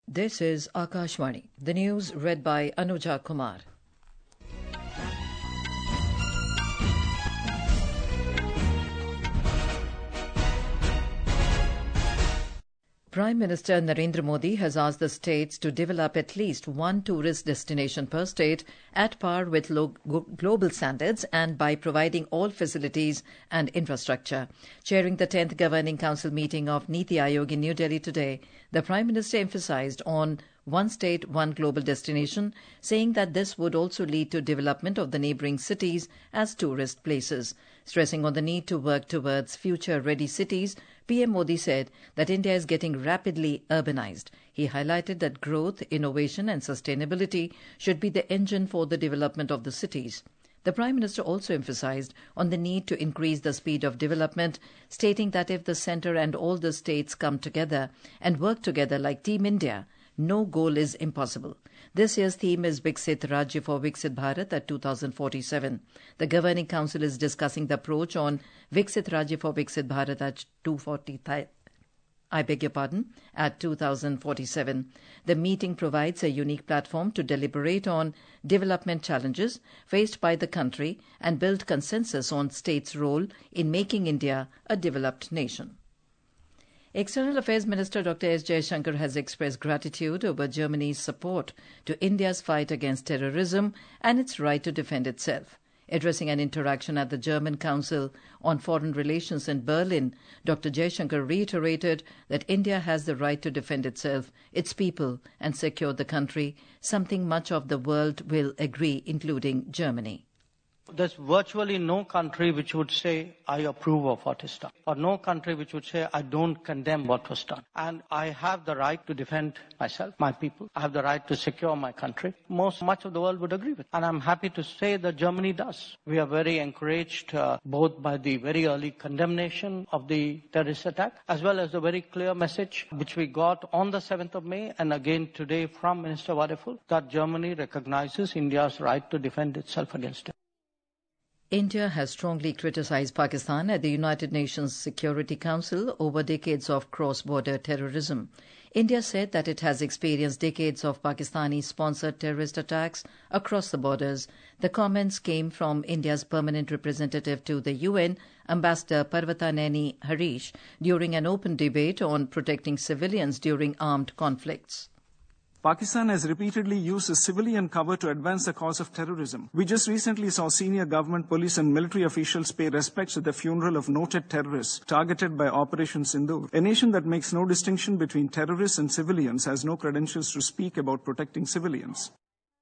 This is Akashvani. The news read by Anuja Kumar. Prime Minister Narendra Modi has asked the states to develop at least one tourist destination per state at par with global standards and by providing all facilities and infrastructure. Chairing the 10th Governing Council meeting of Niti Aayog in New Delhi today, the Prime Minister emphasized on one state, one global destination, saying that this would also lead to development of the neighbouring cities as tourist places. Stressing on the need to work towards future-ready cities, PM Modi said that India is getting rapidly urbanized. He highlighted that growth, innovation and sustainability should be the engine for the development of the cities. The Prime Minister also emphasized on the need to increase the speed of development, stating that if the centre and all the states come together and work together like Team India, no goal is impossible. This year's theme is Viksit Rajya for Viksit Bharat at 2047. The Governing Council is discussing the approach on Viksit Rajya for Viksit Bharat at 2047. The meeting provides a unique platform to deliberate on development challenges faced by the country and build consensus on states' role in making India a developed nation. External Affairs Minister Dr. S. Jaishankar has expressed gratitude over Germany's support to India's fight against terrorism and its right to defend itself. Addressing an interaction at the German Council on Foreign Relations in Berlin, Dr. Jaishankar reiterated that India has the right to defend itself, its people, and secure the country, something much of the world will agree, including Germany. There's virtually no country which would say, I approve of what is done, or no country which would say, I don't condemn what was done. And I have the right to defend myself, my people. I have the right to secure my country. Much of the world would agree with it. And I'm happy to say that Germany does. We are very encouraged both by the very early condemnation of the terrorist attack, as well as the very clear message which we got on the 7th of May and again today from Minister Wadephul, that Germany recognizes India's right to defend itself against it. India has strongly criticized Pakistan at the United Nations Security Council over decades of cross-border terrorism. India said that it has experienced decades of Pakistani-sponsored terrorist attacks across the borders. The comments came from India's permanent representative to the UN, Ambassador Parvata Harish, during an open debate on protecting civilians during armed conflicts. Pakistan has repeatedly used a civilian cover to advance the cause of terrorism. We just recently saw senior government, police and military officials pay respects at the funeral of noted terrorists targeted by Operation Sindoor. A nation that makes no distinction between terrorists and civilians has no credentials to speak about protecting civilians.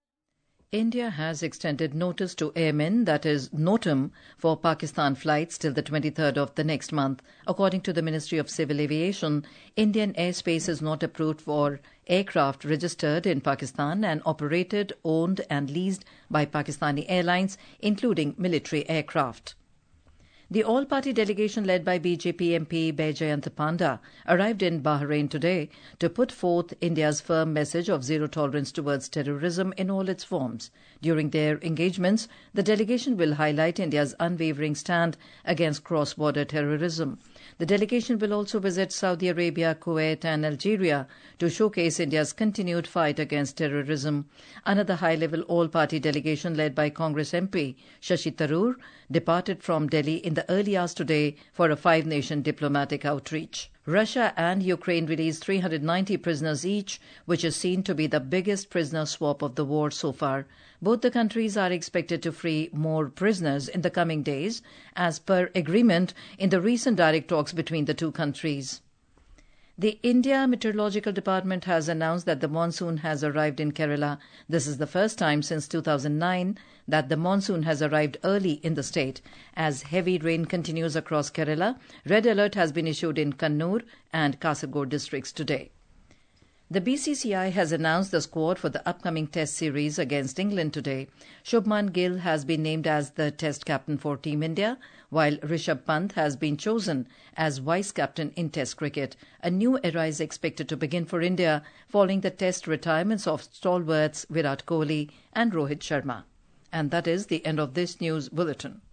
India has extended notice to airmen, that is NOTAM, for Pakistan flights till the 23rd of the next month. According to the Ministry of Civil Aviation, Indian airspace is not approved for aircraft registered in Pakistan and operated, owned and leased by Pakistani airlines, including military aircraft. The all-party delegation led by BJP MP Baijayant Panda arrived in Bahrain today to put forth India's firm message of zero tolerance towards terrorism in all its forms. During their engagements, the delegation will highlight India's unwavering stand against cross-border terrorism. The delegation will also visit Saudi Arabia, Kuwait and Algeria to showcase India's continued fight against terrorism. Another high-level all-party delegation led by Congress MP Shashi Tharoor departed from Delhi in the early hours today for a five-nation diplomatic outreach. Russia and Ukraine released 390 prisoners each, which is seen to be the biggest prisoner swap of the war so far. Both the countries are expected to free more prisoners in the coming days, as per agreement in the recent direct talks between the two countries. The India Meteorological Department has announced that the monsoon has arrived in Kerala. This is the first time since 2009 that the monsoon has arrived early in the state. As heavy rain continues across Kerala, red alert has been issued in Kannur and Kasaragod districts today. The BCCI has announced the squad for the upcoming Test series against England today. Shubman Gill has been named as the Test captain for Team India, while Rishabh Pant has been chosen as vice-captain in Test cricket. A new era is expected to begin for India following the Test retirements of stalwarts Virat Kohli and Rohit Sharma. And that is the end of this news bulletin.